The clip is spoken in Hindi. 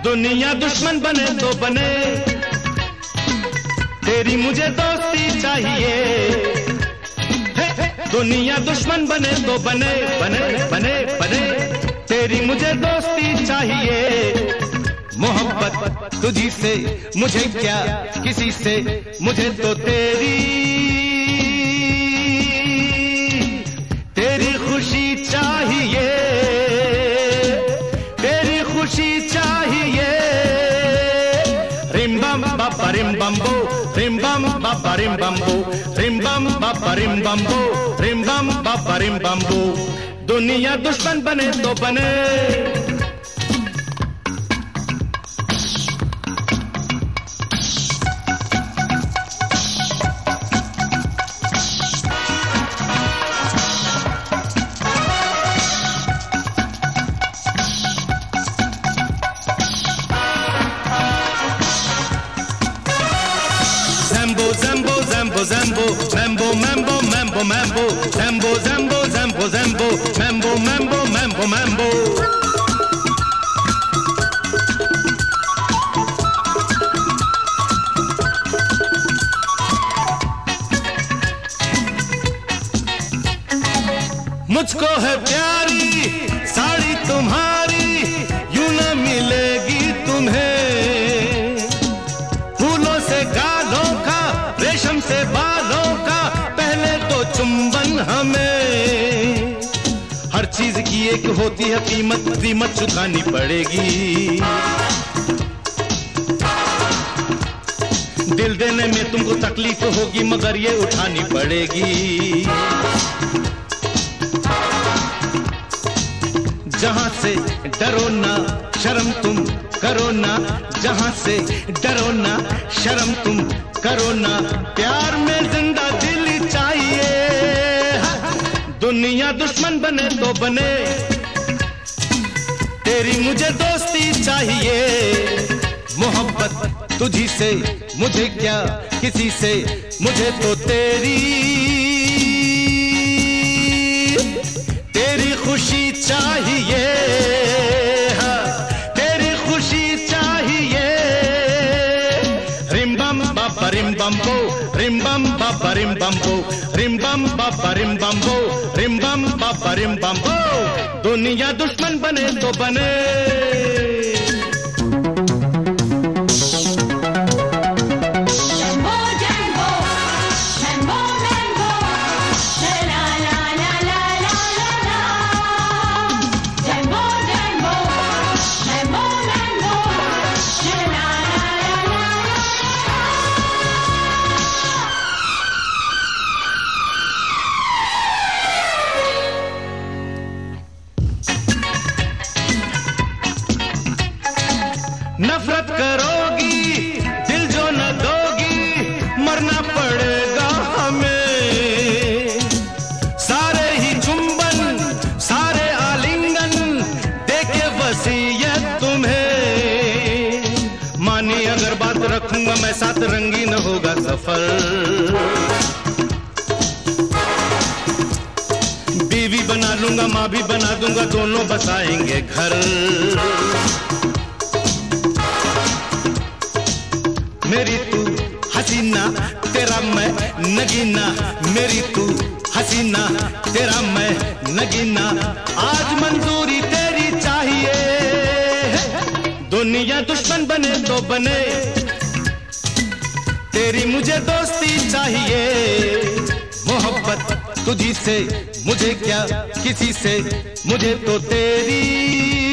दुनिया दुश्मन बने तो बने, तेरी मुझे दोस्ती चाहिए। दुनिया दुश्मन बने तो बने बने बने बने, तेरी मुझे दोस्ती चाहिए। मोहब्बत तुझी से मुझे क्या किसी से, मुझे तो तेरी खुशी चाहिए, तेरी खुशी चाहिए। रिम बम बाबा रिम बम्बो, रिम बम बाबा रिम बम्बो, रिम बम बाबा रिम बम्बो, रिम बम बाबा रिम बम्बो। दुनिया दुश्मन बने तो बने, Zambo, zambo, zambo, zambo, mambo, mambo, mambo, zambo, zambo, zambo, zambo, mambo, mambo, mambo, mambo. मुझको है प्यारी साड़ी तुम्हारी, यूं न मिलेगी तुम्हें। फूलों से गालों का, रेशम से बालों का, पहले तो चुंबन हमें। हर चीज की एक होती है कीमत, कीमत चुकानी पड़ेगी। दिल देने में तुमको तकलीफ होगी, मगर ये उठानी पड़ेगी। जहां से डरो ना शर्म तुम करो ना, जहां से डरो ना शर्म तुम करो ना, प्यार में जिंदा दिल चाहिए। दुनिया दुश्मन बने तो बने, तेरी मुझे दोस्ती चाहिए। मोहब्बत तुझी से मुझे क्या किसी से, मुझे तो तेरी खुशी चाहिए, तेरी खुशी चाहिए। रिम बम बाबा रिम बम्बो, रिम बम बाबा रिम बम्बो, रिम बम बाबा रिम बम्बो, रिम बम बाबा रिम बम्बो। दुनिया दुश्मन बने तो बने, नफरत करोगी दिल जो न दोगी, मरना पड़ेगा हमें। सारे ही चुंबन सारे आलिंगन देके वसीयत तुम्हें। मानी अगर बात रखूंगा मैं साथ, रंगीन होगा सफर। बीवी बना लूंगा माँ भी बना दूंगा, दोनों बसाएंगे घर। मेरी तू हसीना तेरा मैं नगीना, मेरी तू हसीना तेरा मैं नगीना, आज मंजूरी तेरी चाहिए। दुनिया दुश्मन बने तो बने, तेरी मुझे दोस्ती चाहिए। मोहब्बत तुझी से मुझे क्या किसी से, मुझे तो तेरी